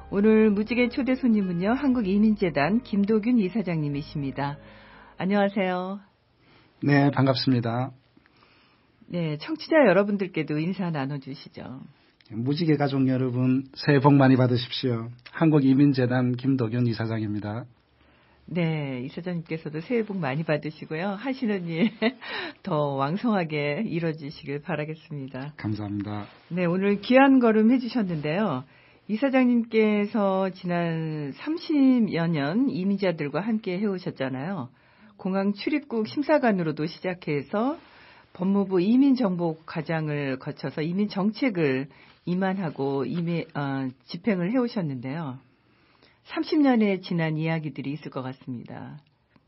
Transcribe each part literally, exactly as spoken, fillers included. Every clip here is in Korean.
오늘 무지개 초대 손님은요, 한국이민재단 김도균 이사장님이십니다. 안녕하세요. 네, 반갑습니다. 네, 청취자 여러분들께도 인사 나눠주시죠. 무지개 가족 여러분, 새해 복 많이 받으십시오. 한국이민재단 김도균 이사장입니다. 네, 이사장님께서도 새해 복 많이 받으시고요. 하시는 일 더 왕성하게 이뤄지시길 바라겠습니다. 감사합니다. 네, 오늘 귀한 걸음 해주셨는데요. 이사장님께서 지난 삼십여 년 이민자들과 함께 해오셨잖아요. 공항 출입국 심사관으로도 시작해서 법무부 이민정보과장을 거쳐서 이민정책을 임한하고 이미, 어, 집행을 해오셨는데요. 삼십 년의 지난 이야기들이 있을 것 같습니다.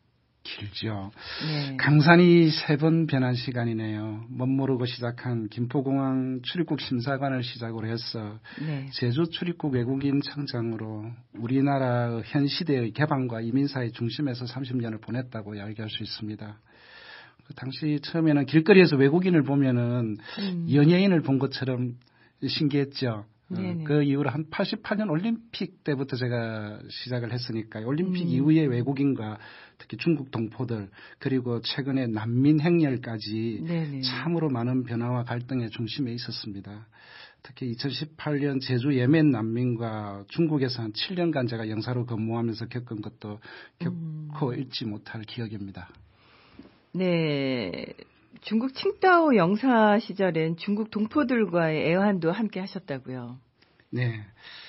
길죠. 네. 강산이 세 번 변한 시간이네요. 멋모르고 시작한 김포공항 출입국 심사관을 시작으로 해서 네. 제주 출입국 외국인 청장으로 우리나라 현 시대의 개방과 이민사의 중심에서 삼십 년을 보냈다고 이야기할 수 있습니다. 그 당시 처음에는 길거리에서 외국인을 보면은 음. 연예인을 본 것처럼 신기했죠. 어, 그 이후로 한 팔십팔 년 올림픽 때부터 제가 시작을 했으니까요. 올림픽 음. 이후에 외국인과 특히 중국 동포들 그리고 최근에 난민 행렬까지 네네. 참으로 많은 변화와 갈등의 중심에 있었습니다. 특히 이천십팔 년 제주 예멘 난민과 중국에서 한 칠 년간 제가 영사로 근무하면서 겪은 것도 결코 음. 잊지 못할 기억입니다. 네. 중국 칭다오 영사 시절엔 중국 동포들과의 애환도 함께 하셨다고요. 네.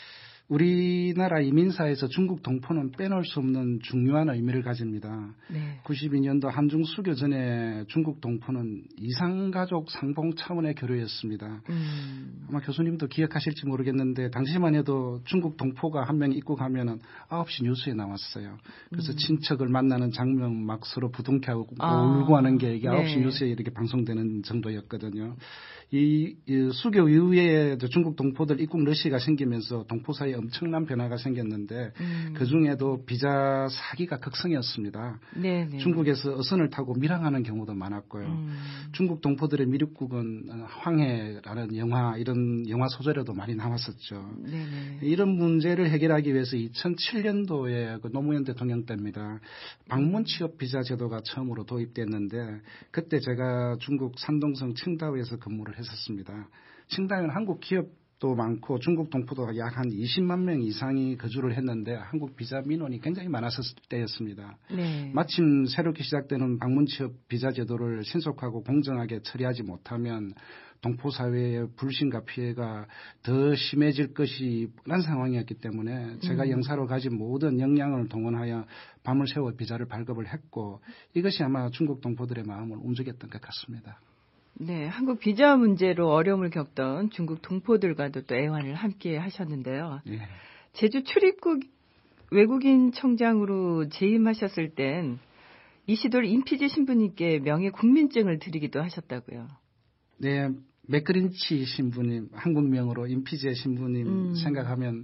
우리나라 이민사에서 중국 동포는 빼놓을 수 없는 중요한 의미를 가집니다. 네. 구십이 년도 한중 수교 전에 중국 동포는 이상가족 상봉 차원의 교류였습니다. 음. 아마 교수님도 기억하실지 모르겠는데 당시만 해도 중국 동포가 한 명 입국하면은 아홉 시 뉴스에 나왔어요. 그래서 음. 친척을 만나는 장면 막 서로 부둥켜하고 아. 울고 하는 게 이게 네. 아홉 시 뉴스에 이렇게 방송되는 정도였거든요. 이, 이 수교 이후에 중국 동포들 입국 러시가 생기면서 동포 사이에 엄청난 변화가 생겼는데 음. 그중에도 비자 사기가 극성이었습니다. 네네. 중국에서 어선을 타고 밀항하는 경우도 많았고요. 음. 중국 동포들의 미륵국은 황해라는 영화 이런 영화 소재로도 많이 나왔었죠. 네네. 이런 문제를 해결하기 위해서 이천칠 년도에 그 노무현 대통령 때입니다. 방문 취업 비자 제도가 처음으로 도입됐는데 그때 제가 중국 산동성 칭다오에서 근무를 했었습니다. 칭다오는 한국 기업도 많고 중국 동포도 약 한 이십만 명 이상이 거주를 했는데 한국 비자 민원이 굉장히 많았을 때였습니다. 네. 마침 새롭게 시작되는 방문 취업 비자 제도를 신속하고 공정하게 처리하지 못하면 동포 사회의 불신과 피해가 더 심해질 것이 뻔한 상황이었기 때문에 제가 음. 영사로 가진 모든 역량을 동원하여 밤을 새워 비자를 발급을 했고 이것이 아마 중국 동포들의 마음을 움직였던 것 같습니다. 네, 한국 비자 문제로 어려움을 겪던 중국 동포들과도 또 애환을 함께 하셨는데요. 네. 제주 출입국 외국인 청장으로 재임하셨을 땐 이시돌 임피제 신부님께 명예 국민증을 드리기도 하셨다고요. 네, 맥그린치 신부님, 한국명으로 임피제 신부님 음. 생각하면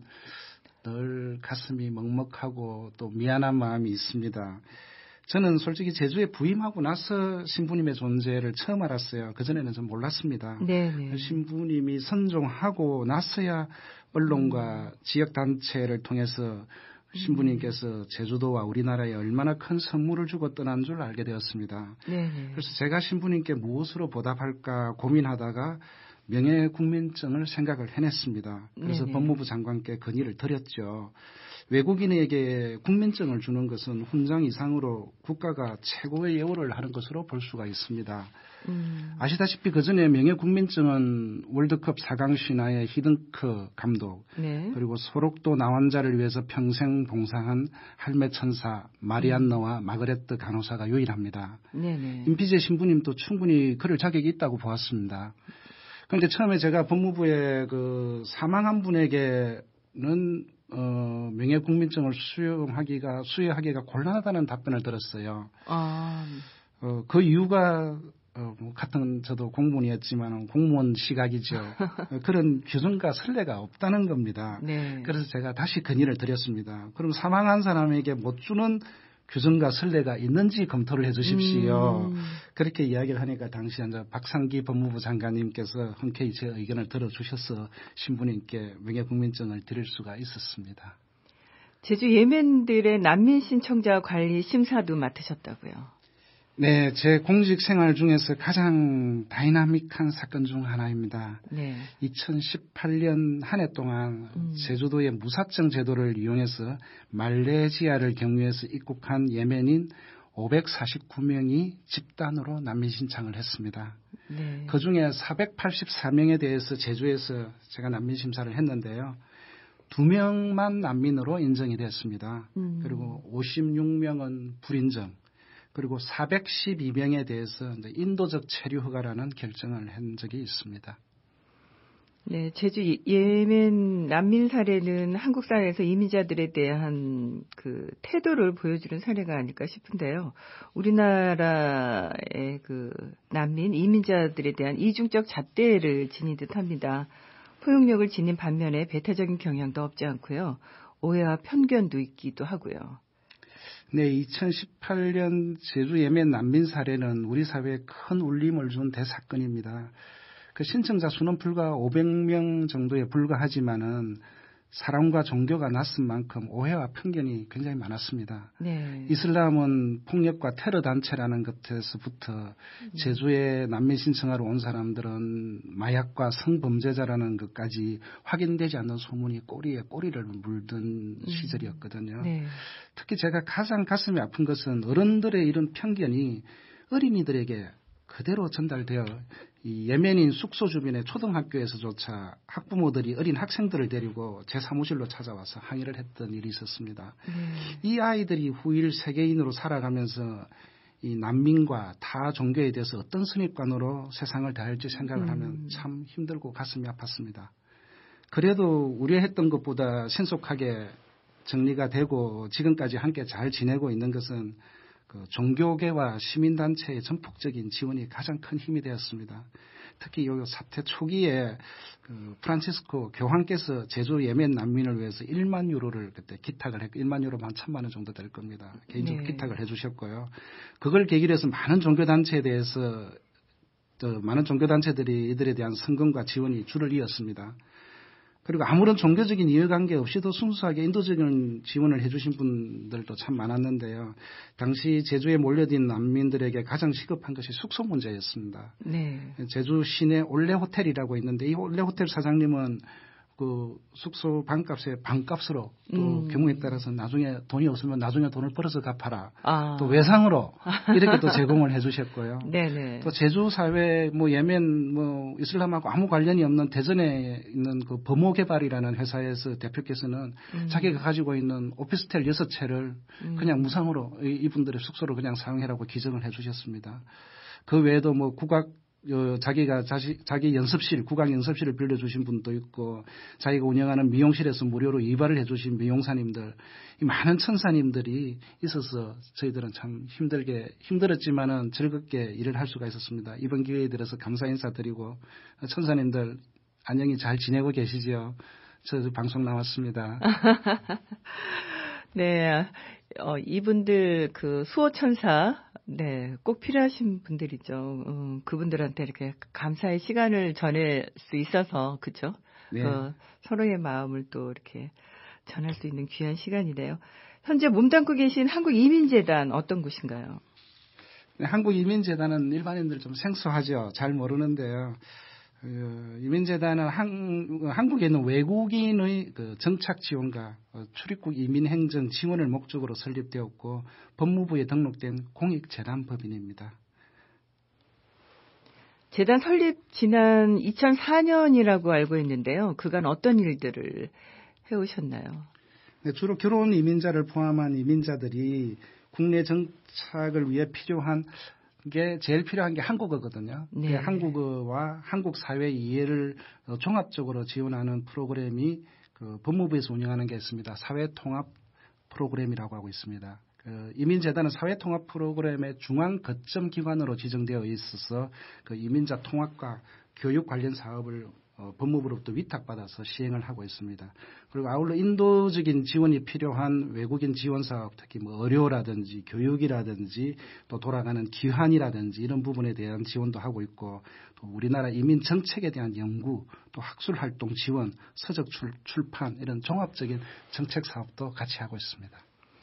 늘 가슴이 먹먹하고 또 미안한 마음이 있습니다. 저는 솔직히 제주에 부임하고 나서 신부님의 존재를 처음 알았어요. 그전에는 좀 몰랐습니다. 네네. 신부님이 선종하고 나서야 언론과 음. 지역단체를 통해서 신부님께서 제주도와 우리나라에 얼마나 큰 선물을 주고 떠난 줄 알게 되었습니다. 네네. 그래서 제가 신부님께 무엇으로 보답할까 고민하다가 명예국민증을 생각을 해냈습니다. 그래서 네네. 법무부 장관께 건의를 드렸죠. 외국인에게 국민증을 주는 것은 훈장 이상으로 국가가 최고의 예우를 하는 것으로 볼 수가 있습니다. 음. 아시다시피 그전에 명예국민증은 월드컵 사 강 신화의 히든크 감독 네. 그리고 소록도 나환자를 위해서 평생 봉사한 할매 천사 마리안너와 음. 마그레트 간호사가 유일합니다. 네네. 임피제 신부님도 충분히 그럴 자격이 있다고 보았습니다. 그런데 처음에 제가 법무부에 그 사망한 분에게는 어, 명예국민증을 수용하기가, 수여하기가 곤란하다는 답변을 들었어요. 아. 어, 그 이유가, 어, 뭐 같은 저도 공무원이었지만 공무원 시각이죠. 그런 규정과 선례가 없다는 겁니다. 네. 그래서 제가 다시 건의를 드렸습니다. 그럼 사망한 사람에게 못 주는 규정과 선례가 있는지 검토를 해 주십시오. 음. 그렇게 이야기를 하니까 당시 이제 박상기 법무부 장관님께서 흔쾌히 제 의견을 들어주셔서 신부님께 명예국민증을 드릴 수가 있었습니다. 제주 예멘들의 난민 신청자 관리 심사도 맡으셨다고요. 네, 제 공직 생활 중에서 가장 다이나믹한 사건 중 하나입니다. 네. 이천십팔 년 한 해 동안 음. 제주도의 무사증 제도를 이용해서 말레이시아를 경유해서 입국한 예멘인 오백사십구 명이 집단으로 난민 신청을 했습니다. 네. 그중에 사백팔십사 명에 대해서 제주에서 제가 난민 심사를 했는데요. 두 명만 난민으로 인정이 됐습니다. 음. 그리고 오십육 명은 불인정. 그리고 사백십이 명에 대해서 이제 인도적 체류 허가라는 결정을 한 적이 있습니다. 네, 제주 예멘 난민 사례는 한국 사회에서 이민자들에 대한 그 태도를 보여주는 사례가 아닐까 싶은데요. 우리나라의 그 난민 이민자들에 대한 이중적 잣대를 지닌 듯합니다. 포용력을 지닌 반면에 배타적인 경향도 없지 않고요. 오해와 편견도 있기도 하고요. 네, 이천십팔 년 제주 예멘 난민 사례는 우리 사회에 큰 울림을 준 대사건입니다. 그 신청자 수는 불과 오백 명 정도에 불과하지만은 사람과 종교가 낯선 만큼 오해와 편견이 굉장히 많았습니다. 네. 이슬람은 폭력과 테러 단체라는 것에서부터 제주에 난민 신청하러 온 사람들은 마약과 성범죄자라는 것까지 확인되지 않는 소문이 꼬리에 꼬리를 물던 음. 시절이었거든요. 네. 특히 제가 가장 가슴이 아픈 것은 어른들의 이런 편견이 어린이들에게 그대로 전달되어 이 예멘인 숙소 주변의 초등학교에서조차 학부모들이 어린 학생들을 데리고 제 사무실로 찾아와서 항의를 했던 일이 있었습니다. 음. 이 아이들이 후일 세계인으로 살아가면서 이 난민과 타 종교에 대해서 어떤 선입관으로 세상을 대할지 생각을 음. 하면 참 힘들고 가슴이 아팠습니다. 그래도 우려했던 것보다 신속하게 정리가 되고 지금까지 함께 잘 지내고 있는 것은 그 종교계와 시민단체의 전폭적인 지원이 가장 큰 힘이 되었습니다. 특히 이 사태 초기에 그 프란치스코 교황께서 제주 예멘 난민을 위해서 일만 유로를 그때 기탁을 했고 일만 유로만 천만 원 정도 될 겁니다. 개인적으로 네. 기탁을 해 주셨고요. 그걸 계기로 해서 많은 종교단체에 대해서 또 많은 종교단체들이 이들에 대한 성금과 지원이 줄을 이었습니다. 그리고 아무런 종교적인 이해관계 없이도 순수하게 인도적인 지원을 해주신 분들도 참 많았는데요. 당시 제주에 몰려든 난민들에게 가장 시급한 것이 숙소 문제였습니다. 네. 제주 시내 올레 호텔이라고 있는데 이 올레 호텔 사장님은 그 숙소 방값의 반값으로 또 음. 경우에 따라서 나중에 돈이 없으면 나중에 돈을 벌어서 갚아라. 아. 또 외상으로 이렇게 또 제공을 해주셨고요. 네네. 또 제주 사회 뭐 예멘 뭐 이슬람하고 아무 관련이 없는 대전에 있는 그 범호개발이라는 회사에서 대표께서는 음. 자기가 가지고 있는 오피스텔 여섯 채를 음. 그냥 무상으로 이분들의 숙소를 그냥 사용해라고 기증을 해주셨습니다. 그 외에도 뭐 국악 어, 자기가 자시, 자기 연습실, 국악 연습실을 빌려주신 분도 있고, 자기가 운영하는 미용실에서 무료로 이발을 해주신 미용사님들, 이 많은 천사님들이 있어서 저희들은 참 힘들게, 힘들었지만은 즐겁게 일을 할 수가 있었습니다. 이번 기회에 들어서 감사 인사드리고, 천사님들 안녕히 잘 지내고 계시죠? 저 방송 나왔습니다. 네, 어, 이분들 그 수호천사, 네, 꼭 필요하신 분들이죠. 음, 그분들한테 이렇게 감사의 시간을 전할 수 있어서, 그죠? 네. 그 서로의 마음을 또 이렇게 전할 수 있는 귀한 시간이네요. 현재 몸담고 계신 한국이민재단 어떤 곳인가요? 네, 한국이민재단은 일반인들 좀 생소하죠. 잘 모르는데요. 그 이민재단은 한, 한국에 있는 외국인의 그 정착 지원과 출입국 이민 행정 지원을 목적으로 설립되었고 법무부에 등록된 공익재단 법인입니다. 재단 설립 지난 이천사 년이라고 알고 있는데요. 그간 어떤 일들을 해오셨나요? 네, 주로 결혼 이민자를 포함한 이민자들이 국내 정착을 위해 필요한 게 제일 필요한 게 한국어거든요. 네. 그 한국어와 한국 사회 이해를 종합적으로 지원하는 프로그램이 그 법무부에서 운영하는 게 있습니다. 사회통합 프로그램이라고 하고 있습니다. 그 이민재단은 사회통합 프로그램의 중앙 거점 기관으로 지정되어 있어서 그 이민자 통합과 교육 관련 사업을 어, 법무부로부터 위탁받아서 시행을 하고 있습니다. 그리고 아울러 인도적인 지원이 필요한 외국인 지원 사업, 특히 뭐 의료라든지 교육이라든지 또 돌아가는 기환이라든지 이런 부분에 대한 지원도 하고 있고 또 우리나라 이민 정책에 대한 연구, 또 학술 활동 지원, 서적 출, 출판 이런 종합적인 정책 사업도 같이 하고 있습니다.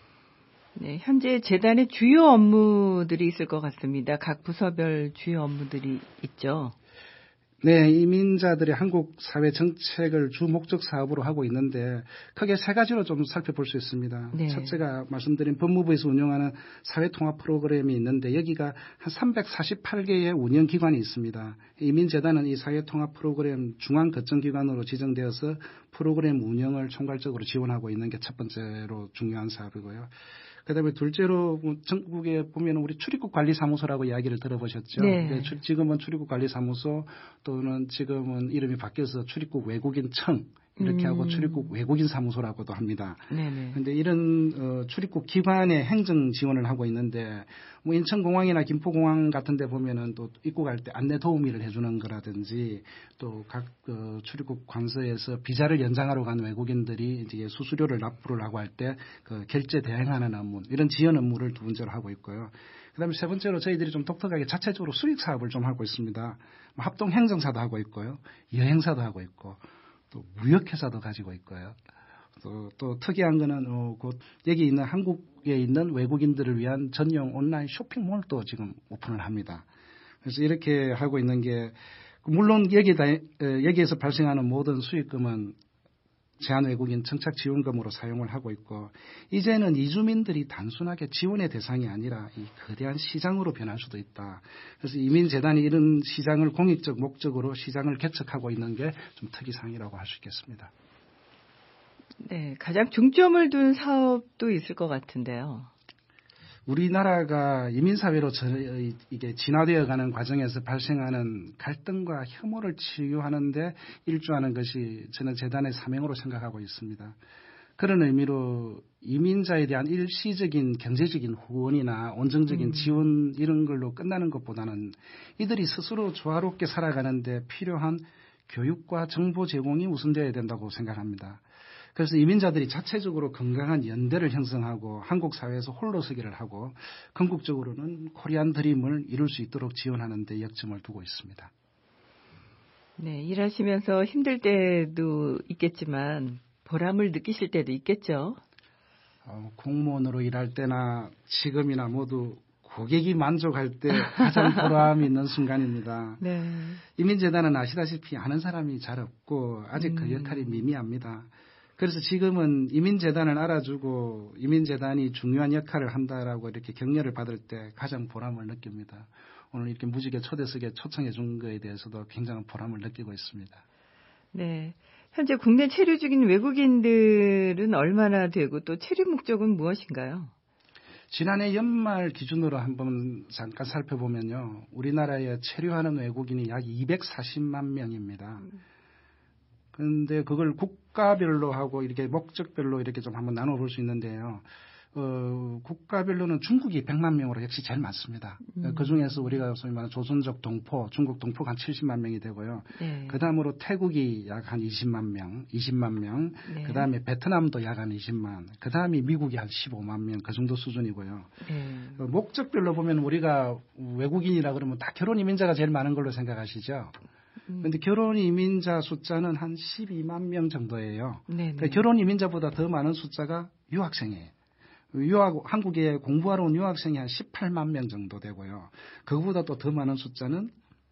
네, 현재 재단의 주요 업무들이 있을 것 같습니다. 각 부서별 주요 업무들이 있죠. 네, 이민자들의 한국 사회 정책을 주 목적 사업으로 하고 있는데 크게 세 가지로 좀 살펴볼 수 있습니다. 네. 첫째가 말씀드린 법무부에서 운영하는 사회통합 프로그램이 있는데 여기가 한 삼백사십팔 개의 운영기관이 있습니다. 이민재단은 이 사회통합 프로그램 중앙거점기관으로 지정되어서 프로그램 운영을 총괄적으로 지원하고 있는 게 첫 번째로 중요한 사업이고요. 그다음에 둘째로 전국에 보면 우리 출입국 관리사무소라고 이야기를 들어보셨죠. 네. 지금은 출입국 관리사무소 또는 지금은 이름이 바뀌어서 출입국 외국인청 이렇게 음. 하고 출입국 외국인 사무소라고도 합니다. 그런데 이런 어, 출입국 기관의 행정 지원을 하고 있는데 뭐 인천공항이나 김포공항 같은 데 보면은 또 입국할 때 안내 도우미를 해주는 거라든지 또 각 어, 출입국 관서에서 비자를 연장하러 간 외국인들이 이제 수수료를 납부를 하고 할 때 그 결제 대행하는 업무 이런 지원 업무를 두 번째로 하고 있고요. 그다음에 세 번째로 저희들이 좀 독특하게 자체적으로 수익 사업을 좀 하고 있습니다. 합동 행정사도 하고 있고요, 여행사도 하고 있고. 또 무역회사도 가지고 있고요. 또, 또 특이한 거는 어, 곧 여기 있는 한국에 있는 외국인들을 위한 전용 온라인 쇼핑몰도 지금 오픈을 합니다. 그래서 이렇게 하고 있는 게 물론 여기다, 여기에서 발생하는 모든 수익금은 제한외국인 정착지원금으로 사용을 하고 있고 이제는 이주민들이 단순하게 지원의 대상이 아니라 이 거대한 시장으로 변할 수도 있다. 그래서 이민재단이 이런 시장을 공익적 목적으로 시장을 개척하고 있는 게 좀 특이사항이라고 할 수 있겠습니다. 네, 가장 중점을 둔 사업도 있을 것 같은데요. 우리나라가 이민사회로 이게 진화되어가는 과정에서 발생하는 갈등과 혐오를 치유하는 데 일조하는 것이 저는 재단의 사명으로 생각하고 있습니다. 그런 의미로 이민자에 대한 일시적인 경제적인 후원이나 온정적인 음. 지원 이런 걸로 끝나는 것보다는 이들이 스스로 조화롭게 살아가는 데 필요한 교육과 정보 제공이 우선되어야 된다고 생각합니다. 그래서 이민자들이 자체적으로 건강한 연대를 형성하고 한국 사회에서 홀로서기를 하고 궁극적으로는 코리안 드림을 이룰 수 있도록 지원하는 데 역점을 두고 있습니다. 네, 일하시면서 힘들 때도 있겠지만 보람을 느끼실 때도 있겠죠. 어, 공무원으로 일할 때나 지금이나 모두 고객이 만족할 때 가장 보람이 있는 순간입니다. 네. 이민재단은 아시다시피 아는 사람이 잘 없고 아직 음. 그 역할이 미미합니다. 그래서 지금은 이민재단을 알아주고 이민재단이 중요한 역할을 한다라고 이렇게 격려를 받을 때 가장 보람을 느낍니다. 오늘 이렇게 무지개 초대석에 초청해 준 거에 대해서도 굉장한 보람을 느끼고 있습니다. 네. 현재 국내 체류 중인 외국인들은 얼마나 되고 또 체류 목적은 무엇인가요? 지난해 연말 기준으로 한번 잠깐 살펴보면요. 우리나라에 체류하는 외국인이 약 이백사십만 명입니다. 그런데 그걸 국가별로 하고 이렇게 목적별로 이렇게 좀 한번 나눠볼 수 있는데요. 어, 국가별로는 중국이 백만 명으로 역시 제일 많습니다. 음. 그 중에서 우리가 소위 말하는 조선족 동포, 중국 동포가 한 칠십만 명이 되고요. 네. 그 다음으로 태국이 약 한 이십만 명, 이십만 명, 네. 그 다음에 베트남도 약 한 이십만, 그 다음에 미국이 한 십오만 명, 그 정도 수준이고요. 네. 어, 목적별로 보면 우리가 외국인이라 그러면 다 결혼 이민자가 제일 많은 걸로 생각하시죠? 그런데 음. 결혼 이민자 숫자는 한 십이만 명 정도예요. 그러니까 결혼 이민자보다 더 많은 숫자가 유학생이에요. 유학, 한국에 공부하러 온 유학생이 한 십팔만 명 정도 되고요. 그거보다 또 더 많은 숫자는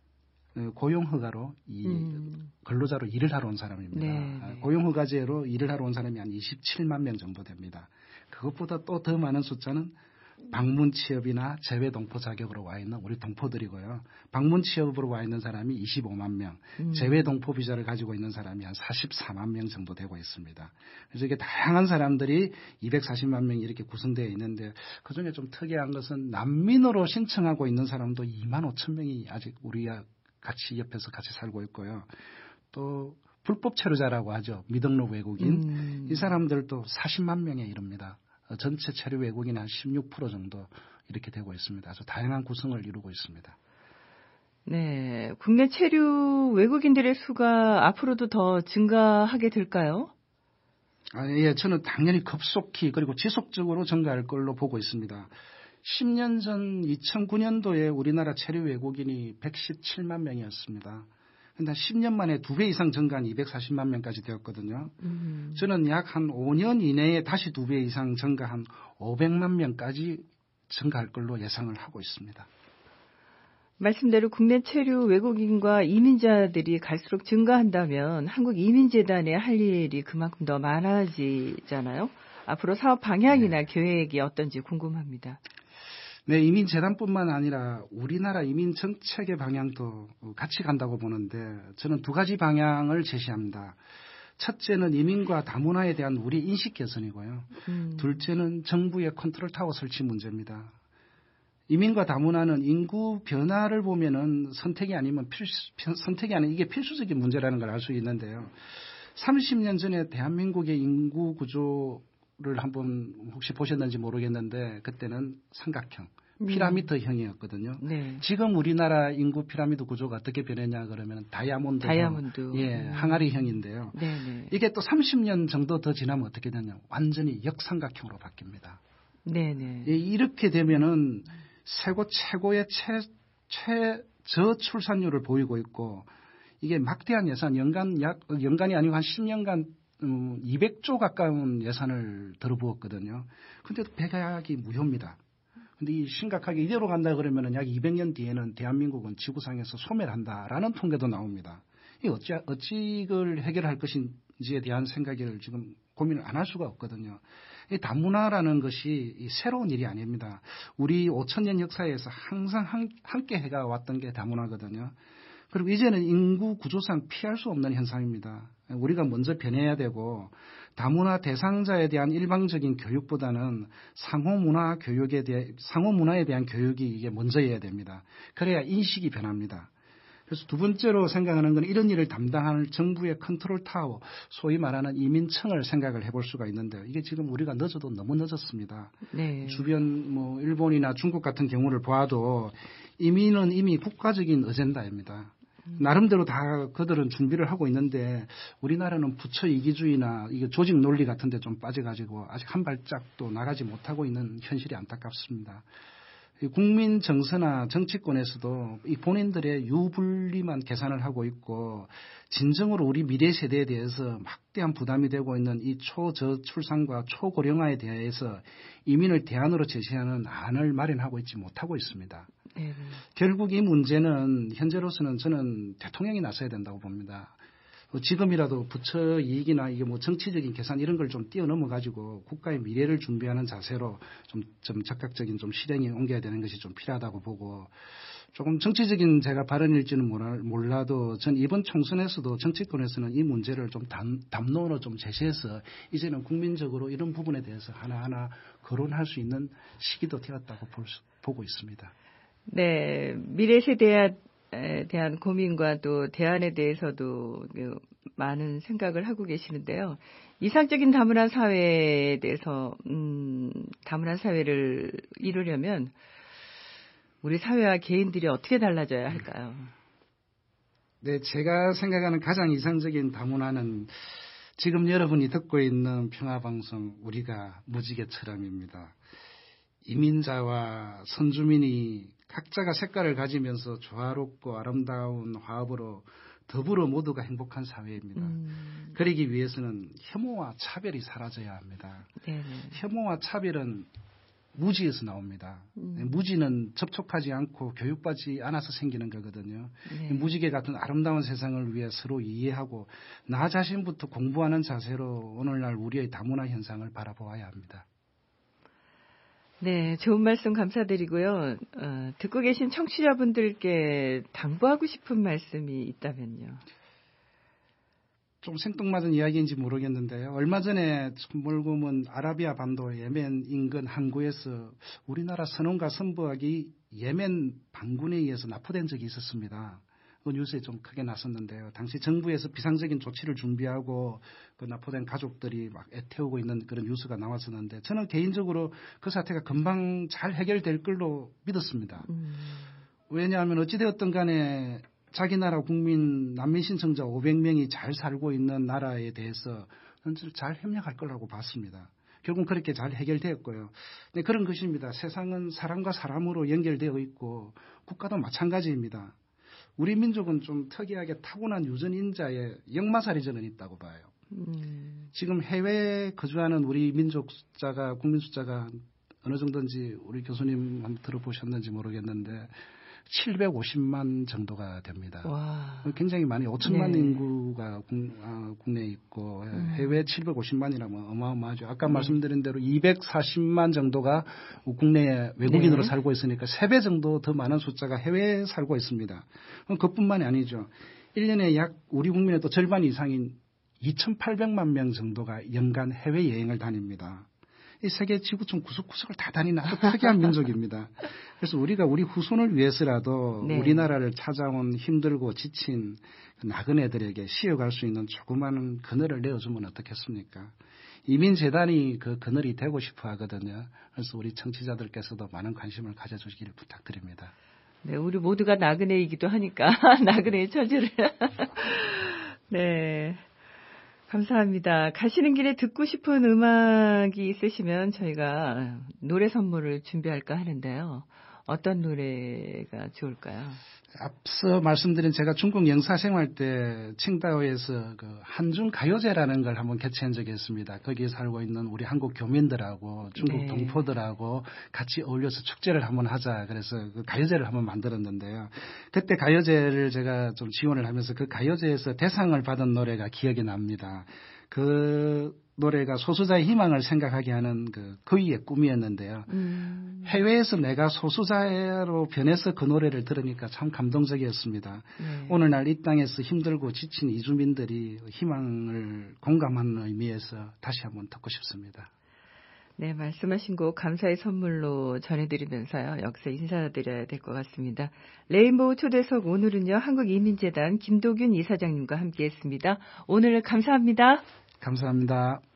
고용허가로 이 음. 근로자로 일을 하러 온 사람입니다. 네. 고용허가제로 일을 하러 온 사람이 한 이십칠만 명 정도 됩니다. 그것보다 또 더 많은 숫자는 방문 취업이나 재외 동포 자격으로 와 있는 우리 동포들이고요. 방문 취업으로 와 있는 사람이 이십오만 명, 음. 재외 동포 비자를 가지고 있는 사람이 한 사십사만 명 정도 되고 있습니다. 그래서 이게 다양한 사람들이 이백사십만 명이 이렇게 구성되어 있는데 그중에 좀 특이한 것은 난민으로 신청하고 있는 사람도 이만 오천 명이 아직 우리가 같이 옆에서 같이 살고 있고요. 또 불법 체류자라고 하죠. 미등록 외국인. 음. 이 사람들도 사십만 명에 이릅니다. 전체 체류 외국인의 한 십육 퍼센트 정도 이렇게 되고 있습니다. 아주 다양한 구성을 이루고 있습니다. 네, 국내 체류 외국인들의 수가 앞으로도 더 증가하게 될까요? 아, 예, 저는 당연히 급속히 그리고 지속적으로 증가할 걸로 보고 있습니다. 십 년 전 이천구 년도에 우리나라 체류 외국인이 백십칠만 명이었습니다. 근데 십 년 만에 두 배 이상 증가한 이백사십만 명까지 되었거든요. 음. 저는 약 한 오 년 이내에 다시 두 배 이상 증가한 오백만 명까지 증가할 걸로 예상을 하고 있습니다. 말씀대로 국내 체류 외국인과 이민자들이 갈수록 증가한다면 한국이민재단에 할 일이 그만큼 더 많아지잖아요. 앞으로 사업 방향이나 네. 계획이 어떤지 궁금합니다. 네, 이민재단뿐만 아니라 우리나라 이민 정책의 방향도 같이 간다고 보는데 저는 두 가지 방향을 제시합니다. 첫째는 이민과 다문화에 대한 우리 인식 개선이고요. 음. 둘째는 정부의 컨트롤 타워 설치 문제입니다. 이민과 다문화는 인구 변화를 보면은 선택이 아니면 필수, 선택이 아닌 이게 필수적인 문제라는 걸 알 수 있는데요. 삼십 년 전에 대한민국의 인구 구조를 한번 혹시 보셨는지 모르겠는데 그때는 삼각형, 피라미드형이었거든요. 네. 지금 우리나라 인구 피라미드 구조가 어떻게 변했냐 그러면 다이아몬드, 다이아몬드. 예, 음. 항아리형인데요. 네네. 이게 또 삼십 년 정도 더 지나면 어떻게 되냐? 완전히 역삼각형으로 바뀝니다. 네네. 이렇게 되면은 세계 최고의 최, 최 저출산율을 보이고 있고 이게 막대한 예산 연간 약 연간이 아니고 한 십 년간 음, 이백조 가까운 예산을 들어부었거든요. 근데도 백약이 무효입니다. 근데 이 심각하게 이대로 간다 그러면은 약 이백 년 뒤에는 대한민국은 지구상에서 소멸한다라는 통계도 나옵니다. 이 어찌 어찌 이걸 해결할 것인지에 대한 생각을 지금 고민을 안 할 수가 없거든요. 이 다문화라는 것이 이 새로운 일이 아닙니다. 우리 오천 년 역사에서 항상 한, 함께 해가 왔던 게 다문화거든요. 그리고 이제는 인구 구조상 피할 수 없는 현상입니다. 우리가 먼저 변해야 되고 다문화 대상자에 대한 일방적인 교육보다는 상호문화 교육에 대해 상호문화에 대한 교육이 이게 먼저여야 됩니다. 그래야 인식이 변합니다. 그래서 두 번째로 생각하는 건 이런 일을 담당할 정부의 컨트롤 타워, 소위 말하는 이민청을 생각을 해볼 수가 있는데요. 이게 지금 우리가 늦어도 너무 늦었습니다. 네. 주변 뭐 일본이나 중국 같은 경우를 봐도 이민은 이미 국가적인 어젠다입니다. 음. 나름대로 다 그들은 준비를 하고 있는데 우리나라는 부처 이기주의나 이게 조직 논리 같은 데 좀 빠져가지고 아직 한 발짝도 나가지 못하고 있는 현실이 안타깝습니다. 국민 정서나 정치권에서도 이 본인들의 유불리만 계산을 하고 있고 진정으로 우리 미래 세대에 대해서 막대한 부담이 되고 있는 이 초저출산과 초고령화에 대해서 이민을 대안으로 제시하는 안을 마련하고 있지 못하고 있습니다. 네. 결국 이 문제는 현재로서는 저는 대통령이 나서야 된다고 봅니다. 지금이라도 부처 이익이나 이게 뭐 정치적인 계산 이런 걸 좀 뛰어넘어 가지고 국가의 미래를 준비하는 자세로 좀, 좀 적극적인 좀 실행에 옮겨야 되는 것이 좀 필요하다고 보고 조금 정치적인 제가 발언일지는 몰라도 전 이번 총선에서도 정치권에서는 이 문제를 좀 담, 담론으로 좀 제시해서 이제는 국민적으로 이런 부분에 대해서 하나하나 거론할 수 있는 시기도 되었다고 볼 수, 보고 있습니다. 네, 미래 세대에 대한 고민과 또 대안에 대해서도 많은 생각을 하고 계시는데요. 이상적인 다문화 사회에 대해서 음, 다문화 사회를 이루려면 우리 사회와 개인들이 어떻게 달라져야 할까요? 네, 제가 생각하는 가장 이상적인 다문화는 지금 여러분이 듣고 있는 평화방송 우리가 무지개처럼입니다. 이민자와 선주민이 각자가 색깔을 가지면서 조화롭고 아름다운 화합으로 더불어 모두가 행복한 사회입니다. 음. 그러기 위해서는 혐오와 차별이 사라져야 합니다. 네네. 혐오와 차별은 무지에서 나옵니다. 음. 무지는 접촉하지 않고 교육받지 않아서 생기는 거거든요. 네. 무지개 같은 아름다운 세상을 위해 서로 이해하고 나 자신부터 공부하는 자세로 오늘날 우리의 다문화 현상을 바라보아야 합니다. 네, 좋은 말씀 감사드리고요. 어, 듣고 계신 청취자분들께 당부하고 싶은 말씀이 있다면요. 좀 생뚱맞은 이야기인지 모르겠는데요. 얼마 전에 멀고 먼 아라비아 반도 예멘 인근 항구에서 우리나라 선원과 선부학이 예멘 반군에 의해서 납포된 적이 있었습니다. 그 뉴스에 좀 크게 났었는데요. 당시 정부에서 비상적인 조치를 준비하고 그 납포된 가족들이 막 애태우고 있는 그런 뉴스가 나왔었는데 저는 개인적으로 그 사태가 금방 잘 해결될 걸로 믿었습니다. 음. 왜냐하면 어찌되었든 간에 자기 나라 국민 난민 신청자 오백 명이 잘 살고 있는 나라에 대해서 잘 협력할 거라고 봤습니다. 결국 그렇게 잘 해결되었고요. 네, 그런 것입니다. 세상은 사람과 사람으로 연결되어 있고 국가도 마찬가지입니다. 우리 민족은 좀 특이하게 타고난 유전 인자에 역마살이 저는 있다고 봐요. 음. 지금 해외에 거주하는 우리 민족 숫자가 국민 숫자가 어느 정도인지 우리 교수님 한번 들어보셨는지 모르겠는데 칠백오십만 정도가 됩니다. 와. 굉장히 많이 오천만 네. 인구가 국, 아, 국내에 있고 음. 해외 칠백오십만이라면 어마어마하죠. 아까 네. 말씀드린 대로 이백사십만 정도가 국내에 외국인으로 네. 살고 있으니까 세 배 정도 더 많은 숫자가 해외에 살고 있습니다. 그것뿐만이 아니죠. 일 년에 약 우리 국민의 또 절반 이상인 이천팔백만 명 정도가 연간 해외여행을 다닙니다. 이 세계 지구촌 구석구석을 다 다니는 아주 특이한 민족입니다. 그래서 우리가 우리 후손을 위해서라도 네. 우리나라를 찾아온 힘들고 지친 나그네들에게 쉬어갈 수 있는 조그마한 그늘을 내어주면 어떻겠습니까? 이민재단이 그 그늘이 되고 싶어 하거든요. 그래서 우리 청취자들께서도 많은 관심을 가져주시기를 부탁드립니다. 네, 우리 모두가 나그네이기도 하니까 나그네의 처지를. 네. 감사합니다. 가시는 길에 듣고 싶은 음악이 있으시면 저희가 노래 선물을 준비할까 하는데요. 어떤 노래가 좋을까요? 앞서 말씀드린 제가 중국 영사 생활 때 칭다오에서 그 한중 가요제라는 걸 한번 개최한 적이 있습니다. 거기에 살고 있는 우리 한국 교민들하고 중국 네. 동포들하고 같이 어울려서 축제를 한번 하자. 그래서 그 가요제를 한번 만들었는데요. 그때 가요제를 제가 좀 지원을 하면서 그 가요제에서 대상을 받은 노래가 기억이 납니다. 그 노래가 소수자의 희망을 생각하게 하는 그 거위의 꿈이었는데요. 음. 해외에서 내가 소수자로 변해서 그 노래를 들으니까 참 감동적이었습니다. 네. 오늘날 이 땅에서 힘들고 지친 이주민들이 희망을 공감하는 의미에서 다시 한번 듣고 싶습니다. 네, 말씀하신 곡 감사의 선물로 전해드리면서요. 여기서 인사드려야 될 것 같습니다. 레인보우 초대석 오늘은요. 한국이민재단 김도균 이사장님과 함께했습니다. 오늘 감사합니다. 감사합니다.